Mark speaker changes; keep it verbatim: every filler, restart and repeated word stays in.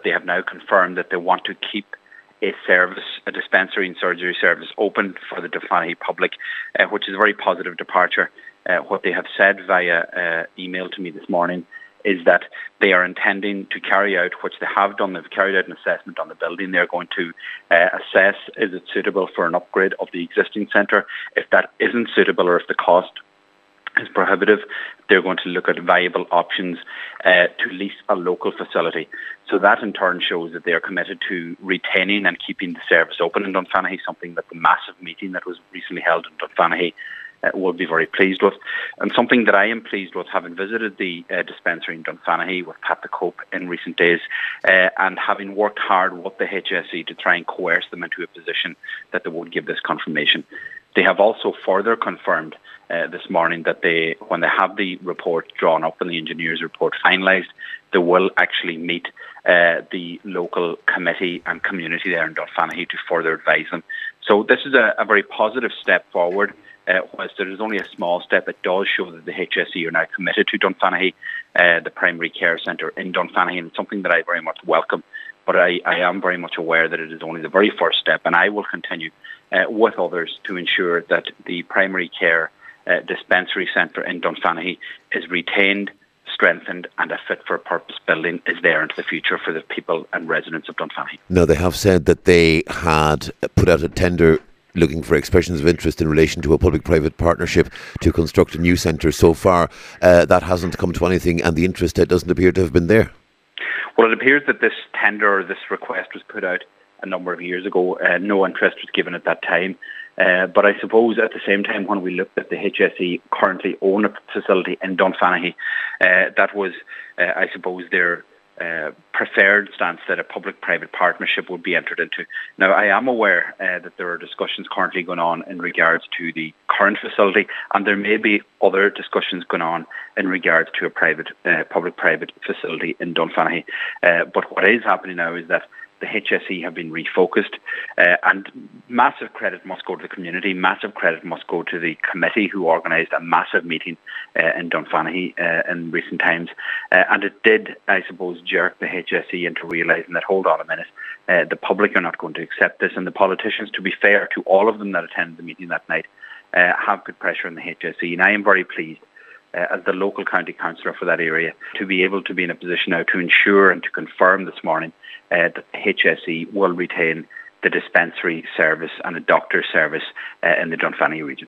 Speaker 1: they have now confirmed that they want to keep a service, a dispensary and surgery service open for the Dunfanaghy public, uh, which is a very positive departure. Uh, what they have said via uh, email to me this morning is that they are intending to carry out, which they have done, they've carried out an assessment on the building. They're going to uh, assess, is it suitable for an upgrade of the existing centre? If that isn't suitable, or if the cost is prohibitive, they're going to look at viable options uh, to lease a local facility. So that in turn shows that they are committed to retaining and keeping the service open in Dunfanaghy, something that the massive meeting that was recently held in Dunfanaghy Uh, will be very pleased with, and something that I am pleased with, having visited the uh, dispensary in Dunfanaghy with Pat the Cope in recent days, uh, and having worked hard with the H S E to try and coerce them into a position that they would give this confirmation. They have also further confirmed uh, this morning that they, when they have the report drawn up and the engineer's report finalised, they will actually meet uh, the local committee and community there in Dunfanaghy to further advise them. So this is a, a very positive step forward. Uh, whilst it is only a small step, it does show that the H S E are now committed to Dunfanaghy, uh, the primary care centre in Dunfanaghy, and it's something that I very much welcome. But I, I am very much aware that it is only the very first step, and I will continue uh, with others to ensure that the primary care uh, dispensary centre in Dunfanaghy is retained, strengthened, and a fit-for-purpose building is there into the future for the people and residents of Dunfanaghy.
Speaker 2: Now, they have said that they had put out a tender looking for expressions of interest in relation to a public-private partnership to construct a new centre. So far, uh, that hasn't come to anything, and the interest uh, doesn't appear to have been there.
Speaker 1: Well, it appears that this tender or this request was put out a number of years ago. Uh, no interest was given at that time. Uh, but I suppose at the same time, when we looked at the H S E currently own a facility in Dunfanaghy, uh, that was, uh, I suppose, their Uh, preferred stance that a public-private partnership would be entered into. Now, I am aware uh, that there are discussions currently going on in regards to the current facility, and there may be other discussions going on in regards to a private, uh, public-private facility in Dunfanaghy. Uh, but what is happening now is that the H S E have been refocused, uh, and massive credit must go to the community, massive credit must go to the committee who organised a massive meeting uh, in Dunfanaghy uh, in recent times, uh, and it did, I suppose, jerk the H S E into realising that, hold on a minute, uh, the public are not going to accept this, and the politicians, to be fair to all of them that attended the meeting that night, uh, have put pressure on the H S E, and I am very pleased Uh, as the local county councillor for that area, to be able to be in a position now to ensure and to confirm this morning uh, that the H S E will retain the dispensary service and a doctor's service uh, in the Dunfanaghy region.